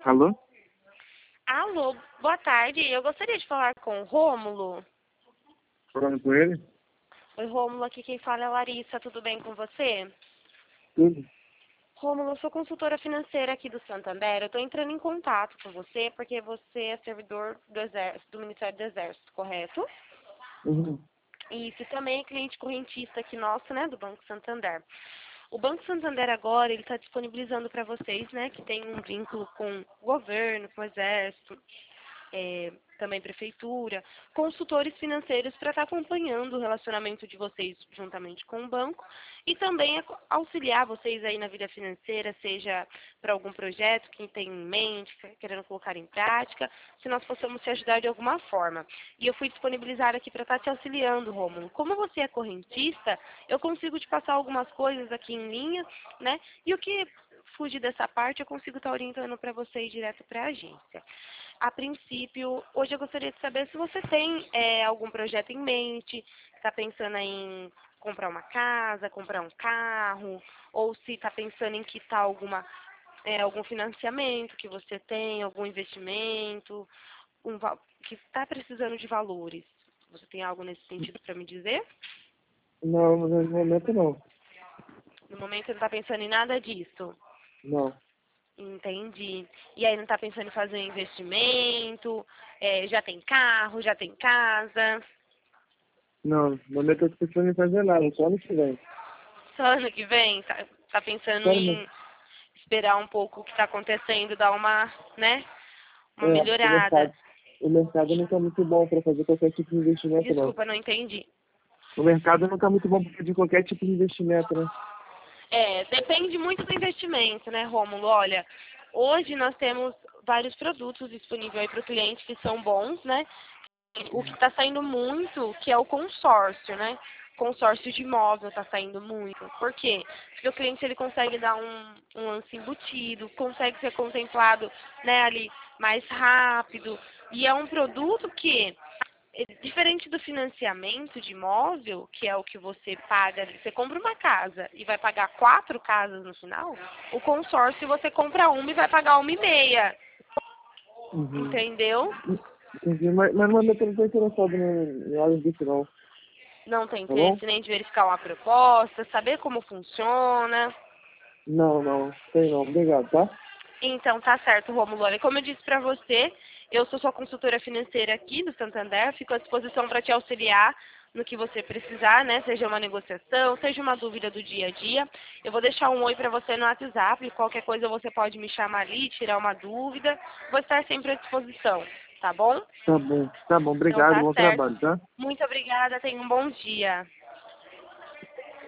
Alô? Alô, boa tarde. Eu gostaria de falar com o Rômulo. Falando com ele? Oi, Rômulo, aqui quem fala é a Larissa. Tudo bem com você? Tudo. Rômulo, eu sou consultora financeira aqui do Santander. Eu estou entrando em contato com você porque você é servidor do Exército, do Ministério do Exército, correto? Uhum. E você também é cliente correntista aqui nosso, né, do Banco Santander. O Banco Santander agora, ele está disponibilizando para vocês, né, que tem um vínculo com o governo, com o Exército, também prefeitura, consultores financeiros para estar acompanhando o relacionamento de vocês juntamente com o banco e também auxiliar vocês aí na vida financeira, seja para algum projeto que tem em mente, querendo colocar em prática, se nós possamos te ajudar de alguma forma. E eu fui disponibilizar aqui para estar te auxiliando, Rômulo. Como você é correntista, eu consigo te passar algumas coisas aqui em linha, né? E o que fugir dessa parte, eu consigo estar orientando para vocês direto para a agência. A princípio, hoje eu gostaria de saber se você tem algum projeto em mente, está pensando em comprar uma casa, comprar um carro, ou se está pensando em quitar algum financiamento que você tem, algum investimento, que está precisando de valores. Você tem algo nesse sentido para me dizer? Não, no momento não. No momento você não está pensando em nada disso. Não. Entendi. E aí não está pensando em fazer um investimento? Já tem carro, já tem casa? Não, no momento eu tô pensando em fazer nada, só ano que vem. Só ano que vem? Tá pensando Só no... em esperar um pouco o que está acontecendo, dar uma É, melhorada? o mercado não tá muito bom para fazer qualquer tipo de investimento, não. Desculpa, não entendi. O mercado não tá muito bom para fazer qualquer tipo de investimento, né? Depende muito do investimento, né, Rômulo? Olha, hoje nós temos vários produtos disponíveis aí para o cliente que são bons, né? O que está saindo muito, que é o consórcio, né? Consórcio de imóvel está saindo muito. Por quê? Porque o cliente ele consegue dar um lance embutido, consegue ser contemplado, né, ali mais rápido. E é um produto que, diferente do financiamento de imóvel, que é o que você paga, você compra uma casa e vai pagar 4 casas no final, o consórcio você compra uma e vai pagar 1,5. Uhum. Entendeu? Entendi, mas no momento eu não tô interessado em nada disso, não. Não tem Tá bom? interesse nem de verificar uma proposta, saber como funciona. Não, não. Tem não. Obrigado, tá? Então, tá certo, Romulo. Olha, como eu disse para você, eu sou sua consultora financeira aqui do Santander, fico à disposição para te auxiliar no que você precisar, né? Seja uma negociação, seja uma dúvida do dia a dia. Eu vou deixar um oi para você no WhatsApp, qualquer coisa você pode me chamar ali, tirar uma dúvida. Vou estar sempre à disposição, tá bom? Tá bom. Tá bom. Então, Obrigado. tá Bom certo. trabalho, tá? Muito obrigada, tenha um bom dia.